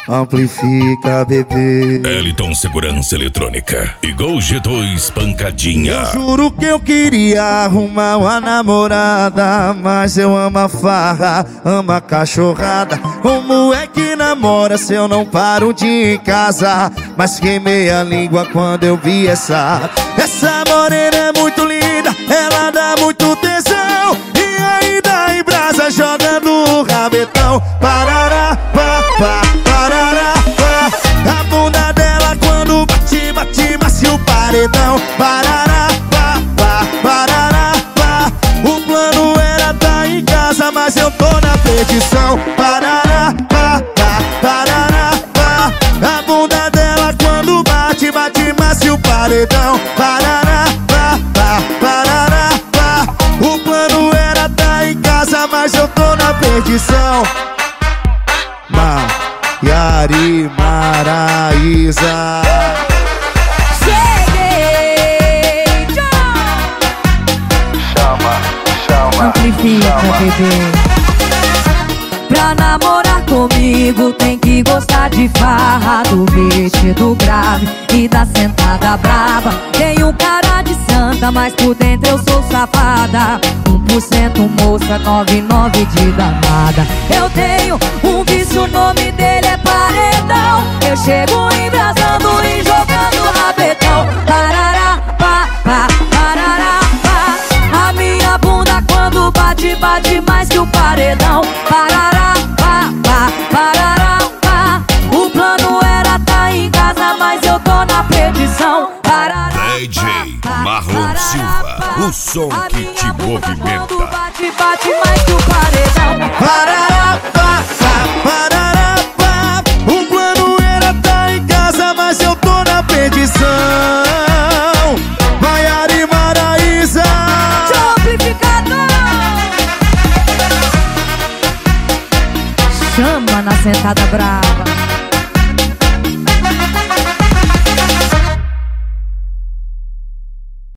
amplifica, bebê. Eliton Segurança Eletrônica e Gol G2 Pancadinha. Eu juro que eu queria arrumar uma namorada, mas eu amo a farra, amo a cachorrada. Como é que namora se eu não paro de ir em casa? Mas queimei a língua quando eu vi essa morena é muito linda, ela dá muito tesão. E ainda em brasa jogando o rabetão. Parará, pá, pá, parará, pá. A bunda dela quando bate, bate, macio o paredão. Parará, pá, pá, parará, pá. O plano era tá em casa, mas eu tô na perdição. Parará, pá, pá, parará, pá. A bunda dela quando bate, bate, macio o paredão. Parará, pá, pá, parará, pá. O plano era tá em casa, mas eu tô na perdição. Yari Maraísa. Cheguei! Chama, amplifica, bebê. Pra namorar comigo tem que gostar de farra, do vestido grave e da sentada brava. Tenho cara de santa, mas por dentro eu sou safada. 1% moça, 99 de danada. Eu tenho um vício, o nome dele é paredão. Eu chego embrasando e jogando rabetão. Parará, pá, pá, parará, pá. A minha bunda quando bate, bate mais que o paredão. Parará, pá, pá, parará, pá. O plano era tá em casa, mas eu tô na perdição. Parará, DJ Marlon Silva, o som que te movimenta. Bate, bate mais que o paredão. Parará, pá, pá, parará, pá. O plano era tá em casa, mas eu tô na perdição. Yari Maraísa. Amplificador. Chama na sentada brava.